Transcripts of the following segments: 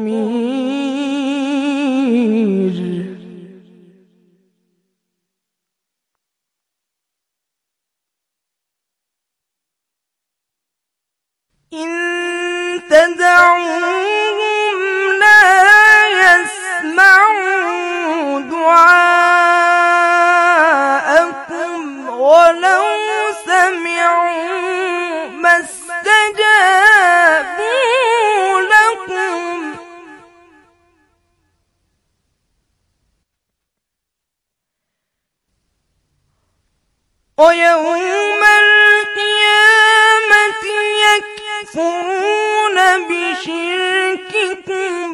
خبیر. إن تدعوهم لا يسمعوا دعاءكم ولو سمعوا ما استجابوا لكم ويوم القيامة يكفرون بشرككم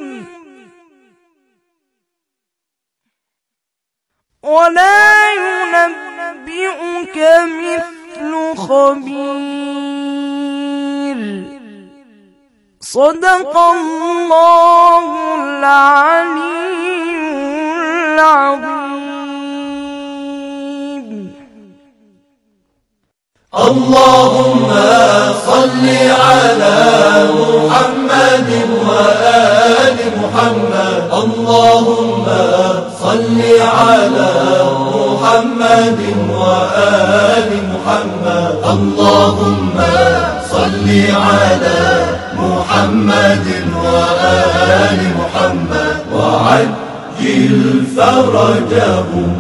ولا ينبئك مثل خبير. صدق الله العلي العظيم. اللهم صل على محمد وآل محمد. اللهم صل على محمد وآل محمد. اللهم صل على محمد وآل محمد وعجل فرجهم.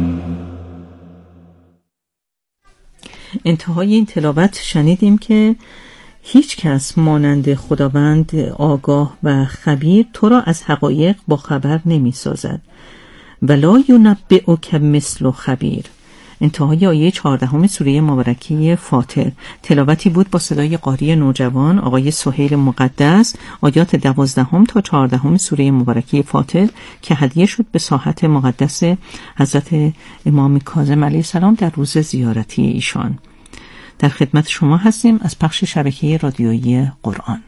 انتهای این تلاوت شنیدیم که هیچ کس مانند خداوند آگاه و خبیر تو را از حقایق با خبر نمی سازد. ولا ینبئک مثل خبیر. انتهای آیه 14 سوره مبارکه فاطر. تلاوتی بود با صدای قاری نوجوان آقای سهیل مقدس، آیات 12 تا 14 سوره مبارکه فاطر که هدیه شد به ساحت مقدس حضرت امام کاظم علیه السلام در روز زیارتی ایشان. در خدمت شما هستیم از پخش شبکه رادیویی قرآن.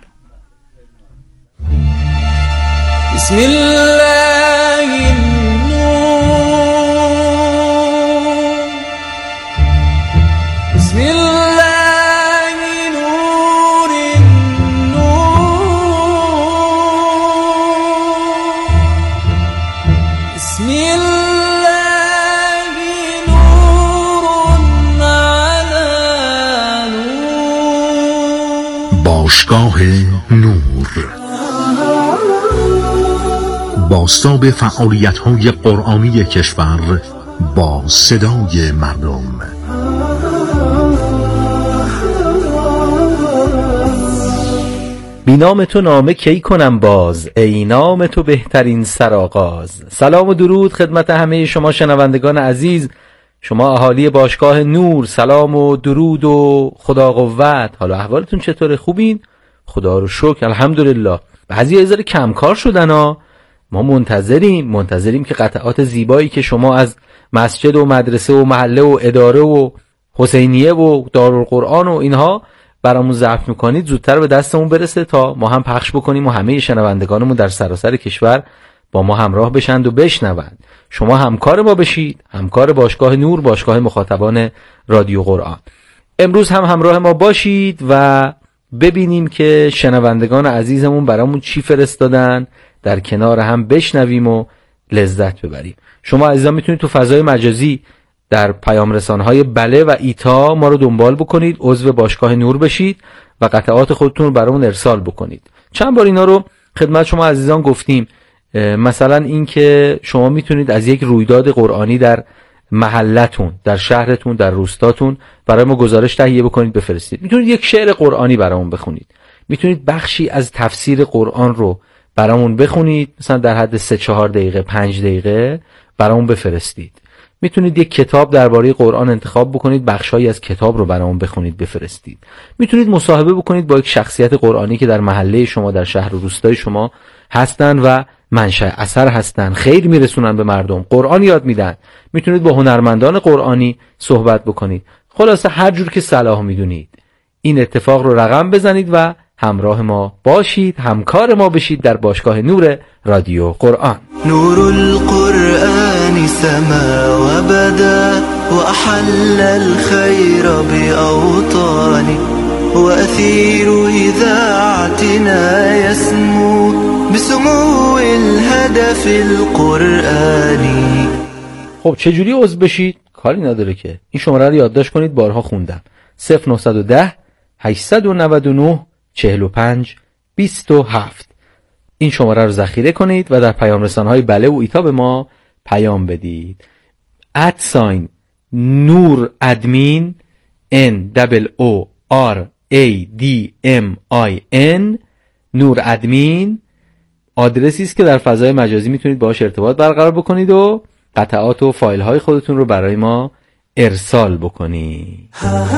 بسم الله النور. بسم الله نور النور. بسم الله نور على نور. باشگاه نور بازتاب فعالیت‌های قرآنی کشور با صدای مردم. بی نام تو نامه کی کنم باز، ای نام تو بهترین سرآغاز. سلام و درود خدمت همه شما شنوندگان عزیز، شما اهالی باشگاه نور. سلام و درود و خدا قوت. حالا احوالتون چطوره؟ خوبین؟ خدا رو شکر، الحمدلله. بعضی از کم کار شدن ها. ما منتظریم که قطعات زیبایی که شما از مسجد و مدرسه و محله و اداره و حسینیه و دارالقرآن و اینها برامون ضبط میکنید زودتر به دستمون برسه تا ما هم پخش بکنیم و همه شنوندگانمون در سراسر کشور با ما همراه بشند و بشنوند. شما همکار ما بشید، همکار باشگاه نور، باشگاه مخاطبان رادیو قرآن. امروز هم همراه ما باشید و ببینیم که شنوندگان عزیزمون برامون چی فرستادن، در کنار هم بشنویم و لذت ببریم. شما عزیزان میتونید تو فضای مجازی در پیام رسانه‌های بله و ایتا ما رو دنبال بکنید، عضو باشگاه نور بشید و قطعات خودتون رو برامون ارسال بکنید. چند بار اینا رو خدمت شما عزیزان گفتیم، مثلا این که شما میتونید از یک رویداد قرآنی در محلتون، در شهرتون، در روستاتون برای ما گزارش تهیه بکنید بفرستید. میتونید یک شعر قرآنی برامون بخونید، میتونید بخشی از تفسیر قرآن رو برامون بخونید، مثلا در حد 3-4 دقیقه 5 دقیقه برامون بفرستید. میتونید یک کتاب درباره قرآن انتخاب بکنید، بخشایی از کتاب رو برامون بخونید بفرستید. میتونید مصاحبه بکنید با یک شخصیت قرآنی که در محله شما، در شهر و روستای شما هستن و منشأ اثر هستن، خیر میرسونن به مردم، قرآن یاد میدن. میتونید با هنرمندان قرآنی صحبت بکنید. خلاصه هر جور که صلاح میدونید این اتفاق رو رقم بزنید و همراه ما باشید، همکار ما بشید در باشگاه نور رادیو قرآن. نور القرآن سما وبدا وأحل الخير بأوطاني وأثير إذاعتنا يسمو بسمو الهدف القرآني. خب چجوری عضو بشید؟ کاری نداره که این شماره رو یادداشت کنید، بارها خوندم. 0910 899 45 27. این شماره رو ذخیره کنید و در پیام رسانه‌های بله و ایتا به ما پیام بدید. @نور ادمین NOORADMIN نور ادمین آدرسی است که در فضای مجازی میتونید باهاش ارتباط برقرار بکنید و قطعات و فایل های خودتون رو برای ما ارسال بکنید.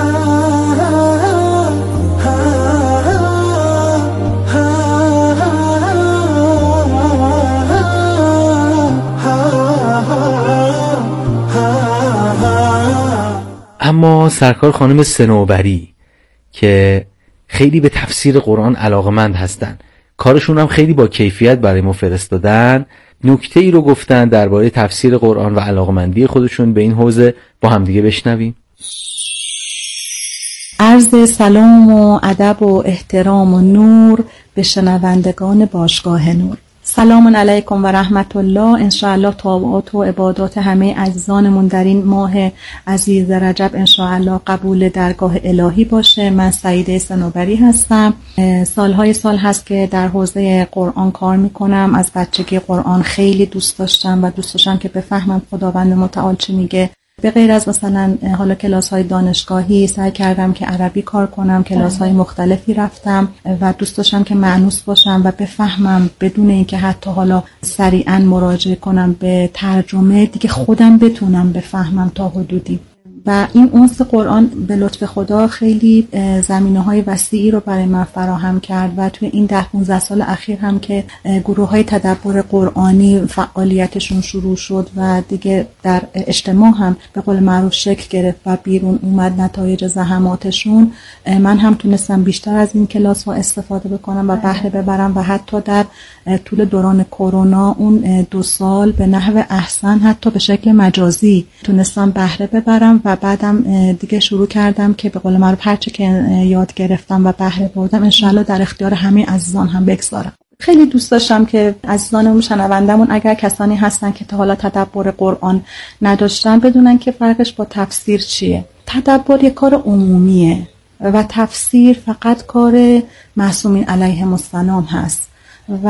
اما سرکار خانم صنوبری که خیلی به تفسیر قرآن علاقمند هستن، کارشون هم خیلی با کیفیت برای ما فرستادن، نکته ای رو گفتن درباره تفسیر قرآن و علاقمندی خودشون به این حوزه. با همدیگه بشنویم. عرض سلام و ادب و احترام و نور به شنوندگان باشگاه نور. سلام علیکم و رحمت الله. انشاءالله طاعات و عبادات همه عزیزانمون در این ماه عزیز رجب انشاءالله قبول درگاه الهی باشه. من سعیده صنوبری هستم. سالهای سال هست که در حوزه قرآن کار میکنم. از بچگی قرآن خیلی دوست داشتم که بفهمم خداوند متعال چی میگه. به غیر از مثلا حالا کلاس‌های دانشگاهی سعی کردم که عربی کار کنم، کلاس‌های مختلفی رفتم و دوست داشتم که مانوس باشم و بفهمم بدون اینکه حتی حالا سریعا مراجعه کنم به ترجمه، دیگه خودم بتونم بفهمم تا حدودی. و این انس قرآن به لطف خدا خیلی زمینه‌های وسیعی رو برای من فراهم کرد و توی این 10-15 سال اخیر هم که گروه‌های تدبر قرآنی فعالیتشون شروع شد و دیگه در اجتماع هم به قول معروف شکل گرفت و بیرون اومد نتایج زحماتشون، من هم تونستم بیشتر از این کلاس‌ها استفاده بکنم و بهره ببرم و حتی در طول دوران کرونا اون 2 سال به نحو احسن حتی به شکل مجازی تونستم بهره ببرم و بعدم دیگه شروع کردم که به قول معروف هرچی که یاد گرفتم و بهره بردم انشالله در اختیار همه عزیزان هم بگذارم. خیلی دوست داشتم که عزیزانمون شنوندمون اگر کسانی هستن که تا حالا تدبر قرآن نداشتن بدونن که فرقش با تفسیر چیه. تدبر یک کار عمومیه و تفسیر فقط کار معصومین علیهم السلام هست و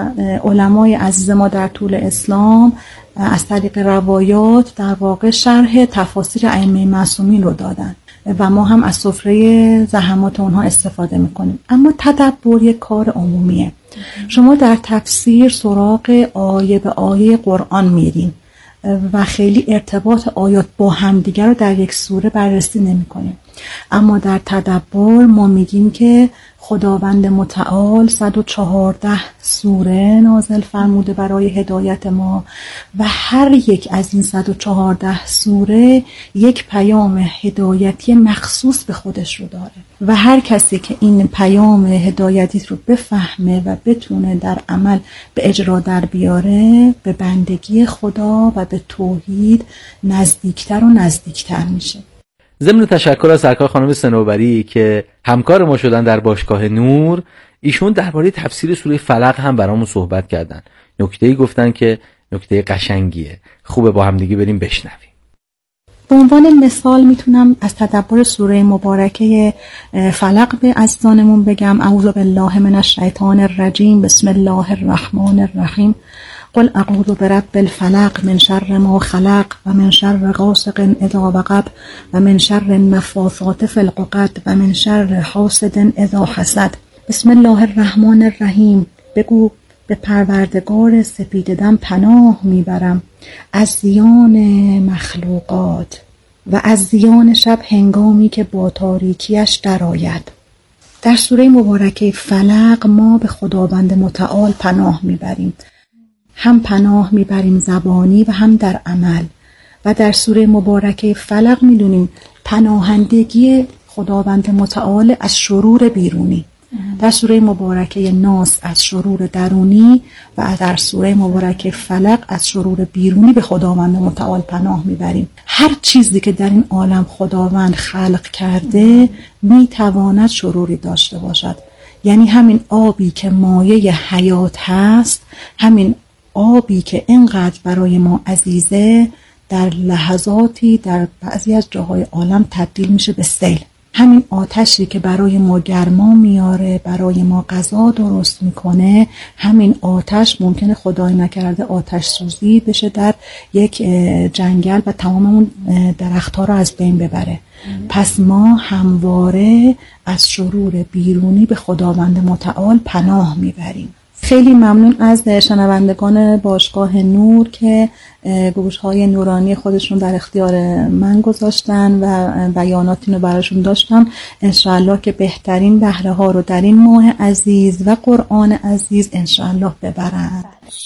علمای عزیز ما در طول اسلام از طریق روایات در واقع شرح تفاسیر ائمه معصومین رو دادن و ما هم از سفره زحمات اونها استفاده میکنیم. اما تدبر یک کار عمومیه. شما در تفسیر سراغ آیه به آیه قرآن میرین و خیلی ارتباط آیات با همدیگر رو در یک سوره بررسی نمی‌کنیم. اما در تدبر ما میگیم که خداوند متعال 114 سوره نازل فرموده برای هدایت ما و هر یک از این 114 سوره یک پیام هدایتی مخصوص به خودش رو داره و هر کسی که این پیام هدایتی رو بفهمه و بتونه در عمل به اجرا در بیاره به بندگی خدا و به توحید نزدیکتر و نزدیکتر میشه. ضمن تشکر از سرکار خانم صنوبری که همکار ما شدن در باشگاه نور، ایشون درباره تفسیر سوره فلق هم برامون صحبت کردن. نکته‌ای گفتن که نکته قشنگیه. خوبه با هم دیگه بریم بشنویم. به عنوان مثال میتونم از تدبر سوره مبارکه فلق به عزیزانمون بگم: اعوذ بالله من الشیطان الرجیم، بسم الله الرحمن الرحیم، قل اعوذ برب الفلق من شر ما خلق و من شر غاسق اذا وقب و من شر النفاثات فی العقد و من شر حاسد اذا حسد. بسم الله الرحمن الرحیم، بگو به پروردگار سپیددم پناه میبرم از زیان مخلوقات و از زیان شب هنگامی که با تاریکیش درآید. در سوره مبارکه فلق ما به خداوند متعال پناه میبریم، هم پناه میبریم زبانی و هم در عمل. و در سوره مبارکه فلق میدونیم پناهندگی خداوند متعال از شرور بیرونی، در سوره مبارکه ناس از شرور درونی و در سوره مبارکه فلق از شرور بیرونی به خداوند متعال پناه میبریم. هر چیزی که در این عالم خداوند خلق کرده میتواند شروری داشته باشد. یعنی همین آبی که مایه حیات هست، همین آبی که اینقدر برای ما عزیزه، در لحظاتی در بعضی از جاهای عالم تبدیل میشه به سیل. همین آتشی که برای ما گرما میاره، برای ما غذا درست میکنه، همین آتش ممکنه خدای نکرده آتش سوزی بشه در یک جنگل و تمام اون درختها رو از بین ببره. پس ما همواره از شرور بیرونی به خداوند متعال پناه میبریم. خیلی ممنون از شنوندگان باشگاه نور که گوش‌های نورانی خودشون در اختیار من گذاشتن و بیاناتی رو براشون داشتم. انشاءالله که بهترین بهره ها رو در این ماه عزیز و قرآن عزیز انشاءالله ببرند.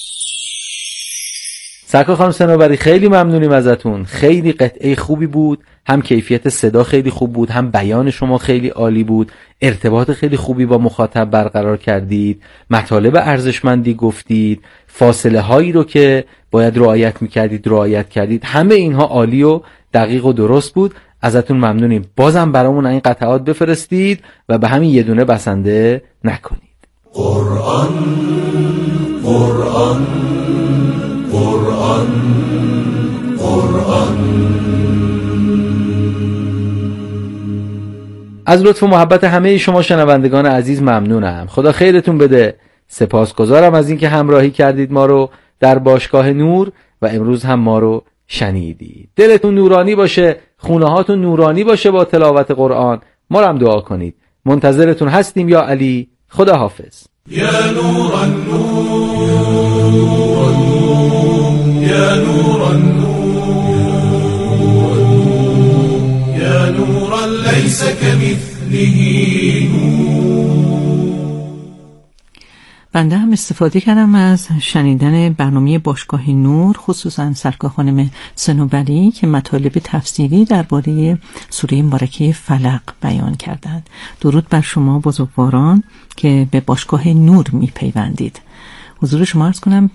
سرکار خانم صنوبری خیلی ممنونیم ازتون. خیلی قطعه خوبی بود، هم کیفیت صدا خیلی خوب بود، هم بیان شما خیلی عالی بود، ارتباط خیلی خوبی با مخاطب برقرار کردید، مطالب ارزشمندی گفتید، فاصله هایی رو که باید رعایت رعایت کردید. همه اینها عالی و دقیق و درست بود. ازتون ممنونیم. بازم برامون این قطعات بفرستید و به همین یه دونه بسنده نکنید. قرآن قرآن قرآن قرآن. از لطف و محبت همه شما شنوندگان عزیز ممنونم. خدا خیرتون بده. سپاسگزارم از اینکه همراهی کردید ما رو در باشگاه نور و امروز هم ما رو شنیدید. دلتون نورانی باشه، خونه هاتون نورانی باشه با تلاوت قرآن. ما رو هم دعا کنید. منتظرتون هستیم یا علی. خدا حافظ. یا نور النور یا نور النور یا نورا لیس کمثله نور. بنده هم استفاده کردم از شنیدن برنامه باشگاه نور، خصوصا سرکار خانم صنوبری که مطالب تفسیری درباره سوره مبارکه فلق بیان کردند. درود بر شما بزرگواران که به باشگاه نور می پیوندید. حضور شما عرض کنم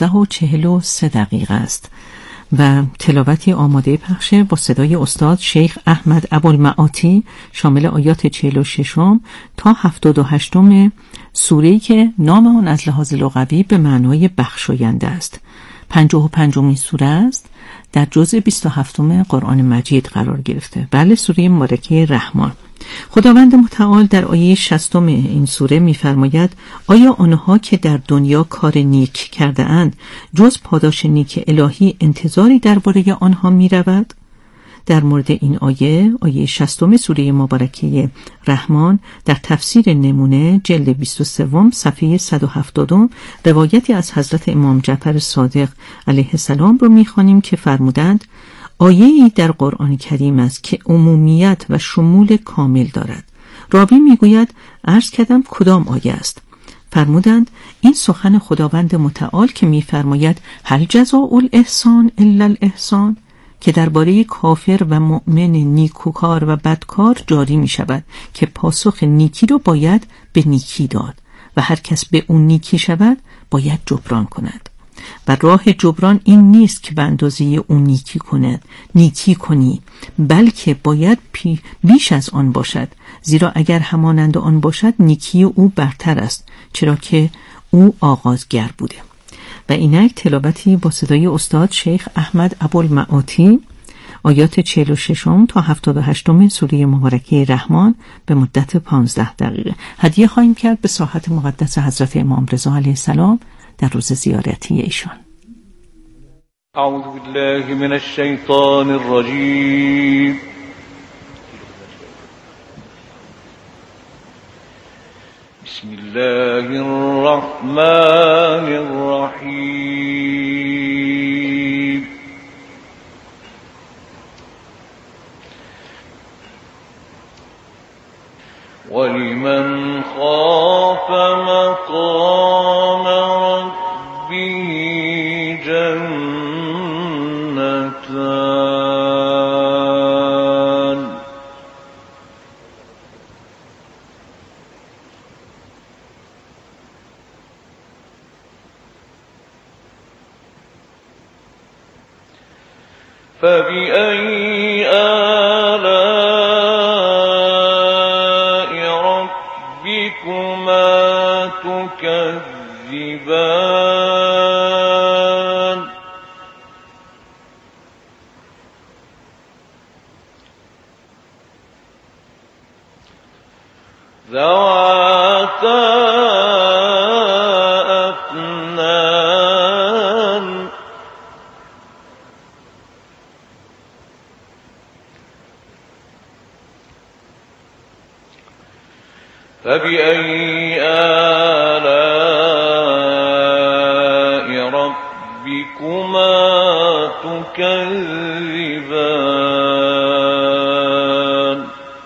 15:43 است و تلاوتی آماده پخشه با صدای استاد شیخ احمد ابوالمعاطی شامل آیات 46 تا 78 سوره‌ای که نام آن از لحاظ لغوی به معنای بخشاینده است. 55مین سوره است، در جزء 27 قرآن مجید قرار گرفته. بله، سوره مبارکه رحمان. خداوند متعال در آیه 60 این سوره می‌فرماید: آیا آنها که در دنیا کار نیک کرده اند جز پاداش نیک الهی انتظاری درباره آنها می‌رود؟ در مورد این آیه 60 سوره مبارکه رحمان در تفسیر نمونه جلد 23 صفحه 170 روایتی از حضرت امام جعفر صادق علیه السلام رو می‌خوانیم که فرمودند: آیه‌ای در قرآن کریم است که عمومیت و شمول کامل دارد. راوی میگوید عرض کردم کدام آیه است؟ فرمودند این سخن خداوند متعال که میفرماید هل جزاء الاحسان الا الاحسان، که درباره کافر و مؤمن نیکوکار و بدکار جاری می شود که پاسخ نیکی رو باید به نیکی داد و هر کس به اون نیکی شود باید جبران کند و راه جبران این نیست که به اندازه اون نیکی کنی، بلکه باید بیش از آن باشد، زیرا اگر همانند آن باشد نیکی او برتر است، چرا که او آغازگر بوده. و اینک تلاوتی با صدای استاد شیخ احمد ابوالمعاطی آیات 46 تا 78 سوره مبارکه رحمان به مدت 15 دقیقه هدیه خواهیم کرد به ساحت مقدس حضرت امام رضا علیه السلام در روز زیارتی ایشان. اعوذ بالله من الشیطان الرجیم. بسم الله الرحمن الرحیم. ولمن خاف مقام ربه جنتان. فبأي آلاء ربكما تكذبان ذواتا أفنان فبأي آلاء ربكما تكذبان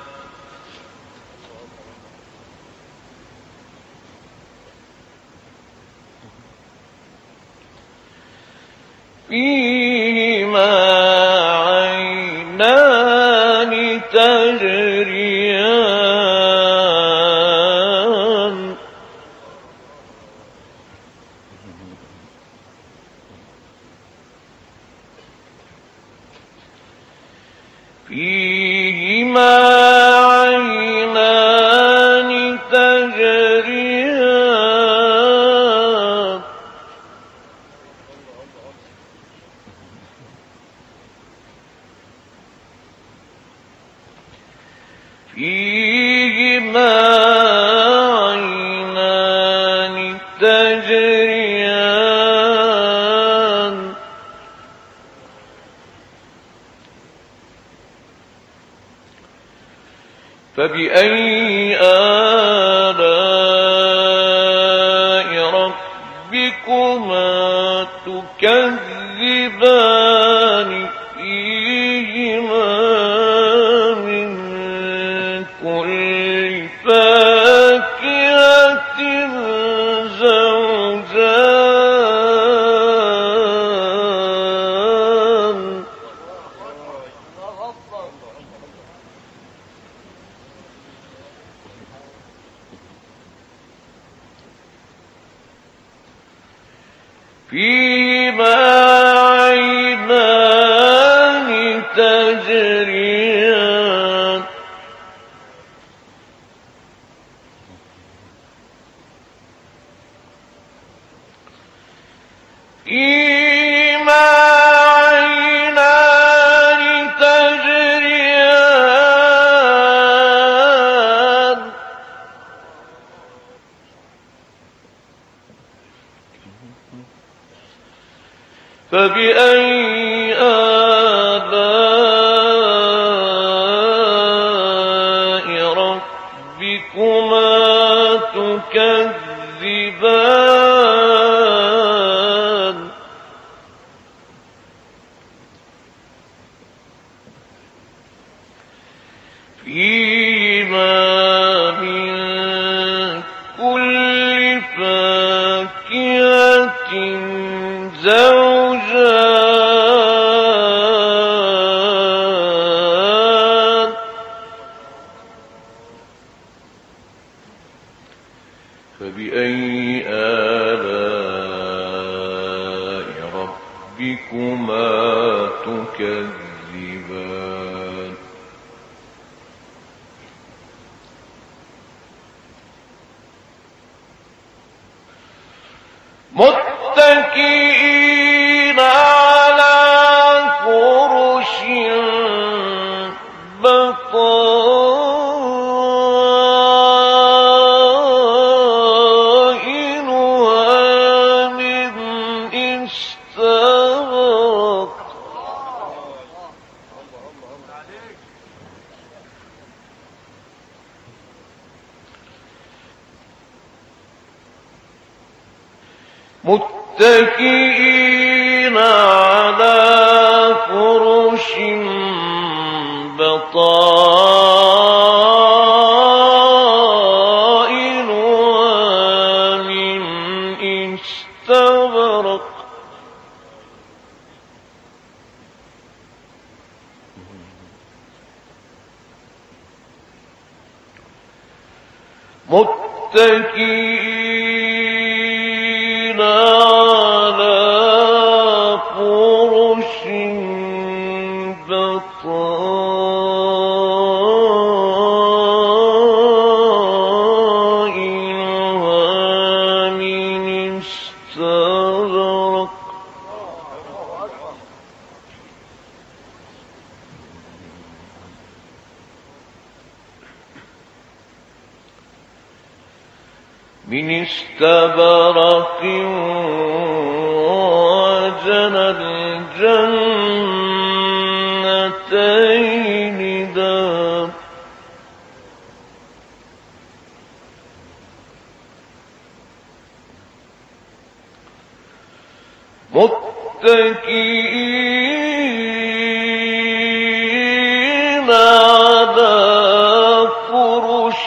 فيهما عينان تجريان فيهما عينان تجريان فيهما عينان تجريان فبأي آلاء ربكما تكذبان فيهما من كل فاكهة زوجان فيهما عينان تجريان فيهما عينان تجريان فبأي آلاء ربكما تكذبان فيهما من كل فاكهة زوجان فبأي آلاء ربكما تكذبان متكئين على فرش بطائنها من استبرق متكئين على فرش بطائنها من استبرق متكئين على فرش من استبرق وجنى الجنتين دان متكئين على فرش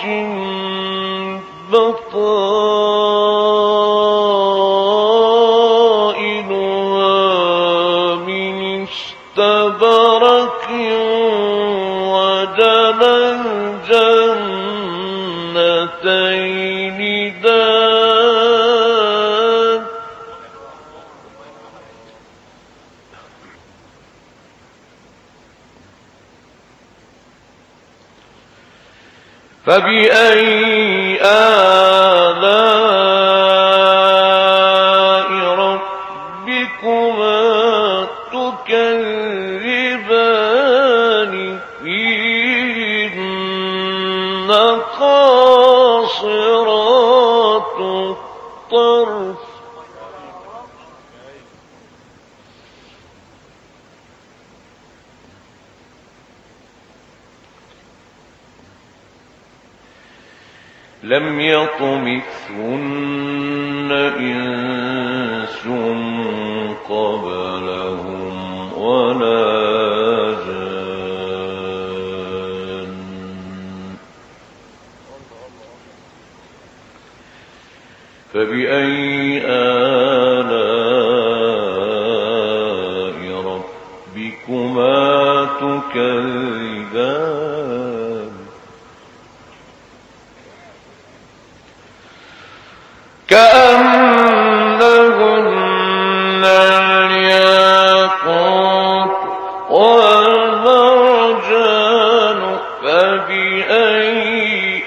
بطائنها من استبرق وجنى الجنتين دان فبأي آلاء ربكما تكذبان فيهن قاصرات الطرف لم يطمثهن إنس قبلهم ولا جان فبأي آلاء ربكما تكذبان كأنهن الياقوت والمرجان فبأي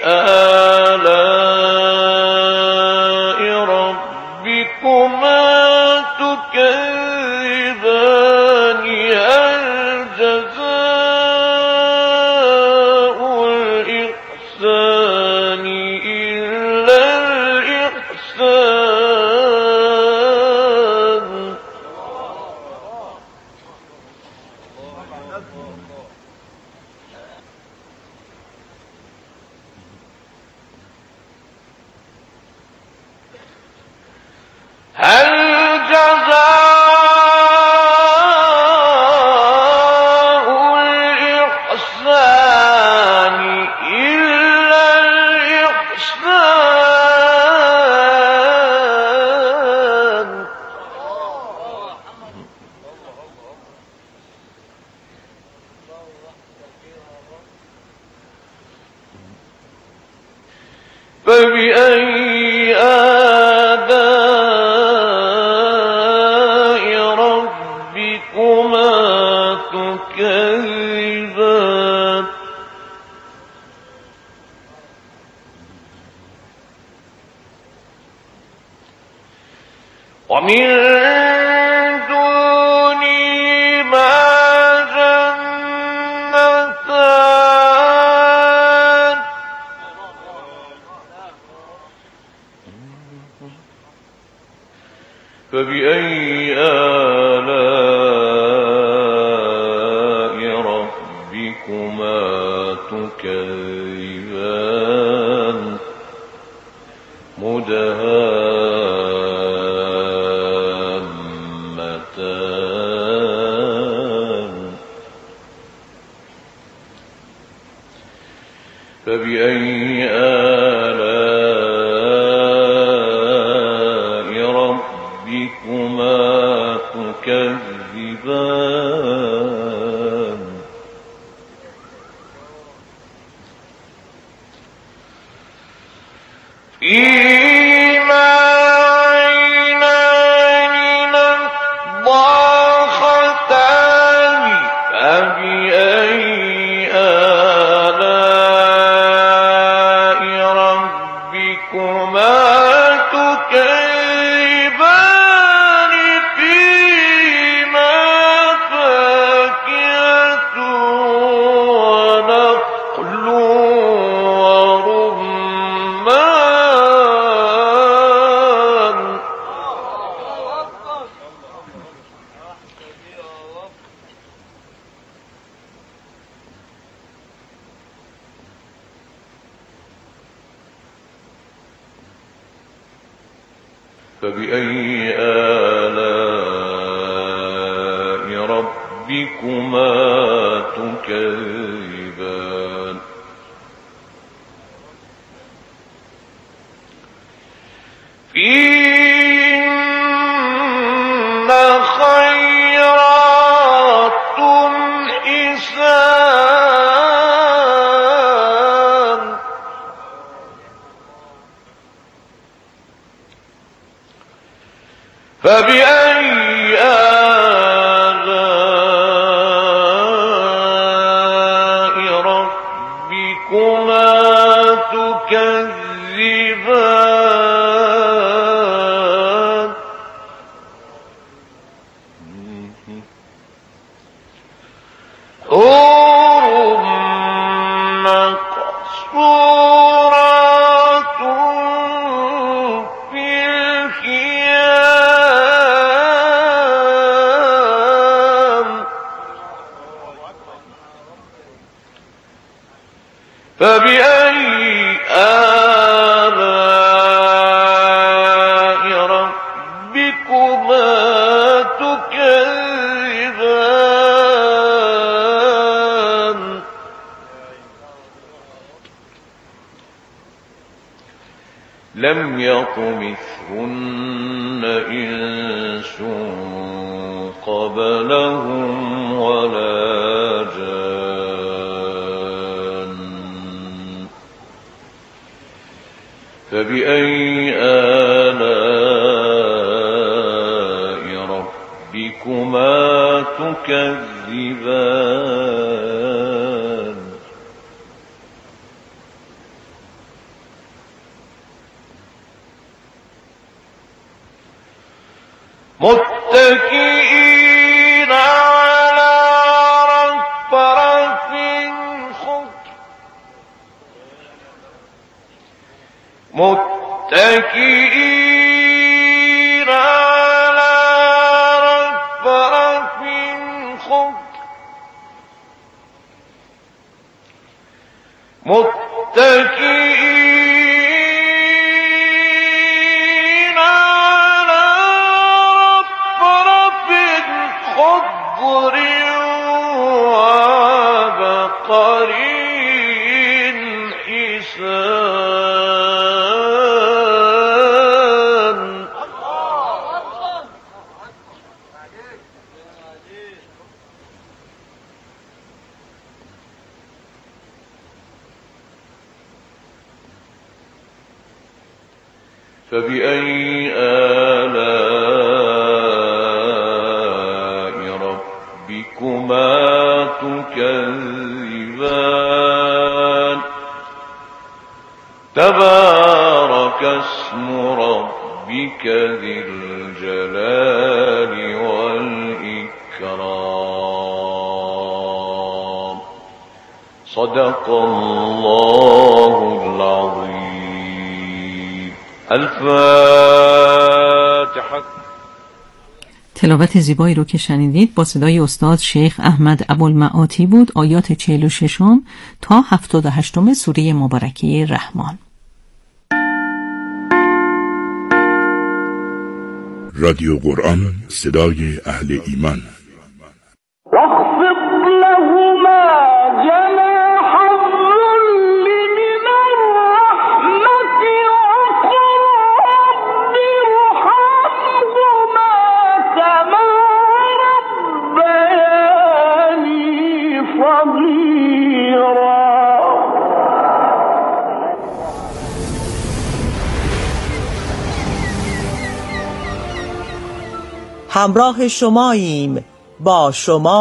آلاء ربكما تكذبان هل جزاء الإحسان إلا الإحسان هل جزاء الإحسان إلا الإحسان فبأي آلاء ربكما تكذبان ومن دونهما جنتان فبأي آلاء ربكما تكذبان مدهامتان فبأي آلاء ربكما تكذبان فيهما عينان نضاختان فبأي آلاء ربكما تكذبان فيهما فبأي آلاء ربكما تكذبان فيهن خيرات حسان فبأي آلاء ربكما تكذبان حور مقصورات في الخيام فبأي آلاء ربكما تكذبان لم يطمثهن إنس قبلهم ولا جان فبأي آلاء ربكما تكذبان متكئين على رفرف خضر متكئين على رفرف خضر متكئين على رفرف خضر وعبقري حسان فبأي آلاء ربكما تكذبان تبارك اسم ربك ذي الجلال والإكرام صدق الله العظيم الفاتحة. تلاوت زیبایی رو که شنیدید با صدای استاد شیخ احمد ابوالمعاطی بود. آیات 46 تا 78 سوره مبارکه رحمان. رادیو قرآن، صدای اهل ایمان. واخفض لهما جناح الذل من الرحمة وقل رب ارحمهما كما ربياني صغيرا. همراه شماییم، با شما